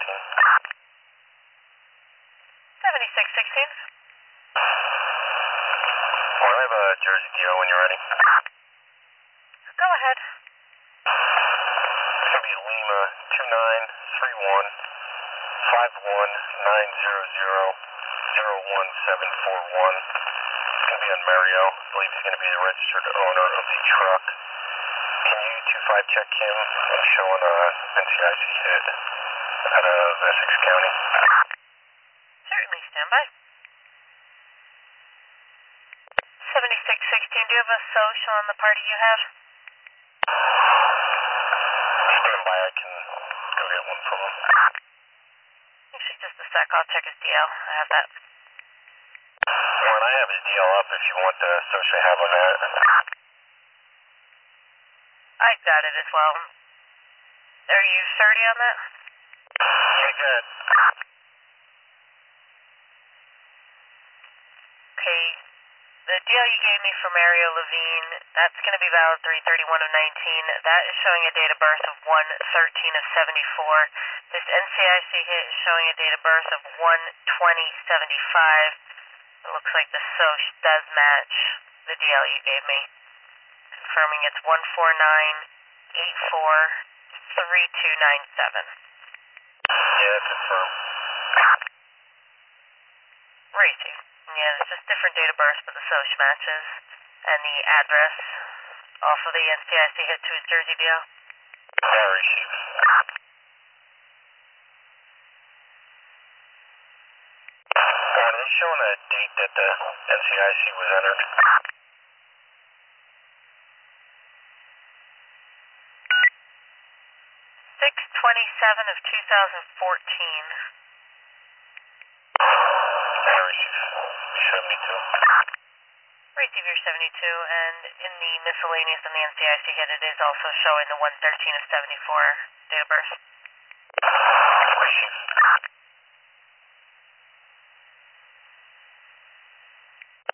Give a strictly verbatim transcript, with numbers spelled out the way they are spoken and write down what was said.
sixteen. seventy-six sixteen. Well, I have a Jersey D O when you're ready. Go ahead. It's going to be Lima two nine three one five one nine zero zero zero one seven four one. It's going to be on Mario. I believe he's going to be the registered owner of the truck. Can you two five check him? I'm showing a N C I C hit out of Essex County. Certainly, stand by. seventy-six sixteen, do you have a social on the party you have? Stand by, I can go get one from him. Actually, just a sec, I'll check his D L. I have that. Well, and I have his D L up if you want the social I have on that. I got it as well. Are you thirty on that? Yeah, good. Okay. The deal you gave me for Mario Levine, that's going to be valid three thirty-one of nineteen. That is showing a date of birth of one thirteen of seventy-four. This N C I C hit is showing a date of birth of one twenty seventy-five. It looks like the S O C does match the D L you gave me. Confirming it's one four nine eight four three two nine seven. Yeah, that's confirmed. Racy. Yeah, it's just different date of birth, but the S O C matches. And the address off of the N C I C hit to his Jersey D L. Yeah, receive. And it's showing a date that the N C I C was entered. six twenty-seven of two thousand fourteen. Yeah, receive. seventy-two. Receive your seventy-two, and in the miscellaneous in the N C I C hit, it is also showing the one thirteen of seventy-four date of birth.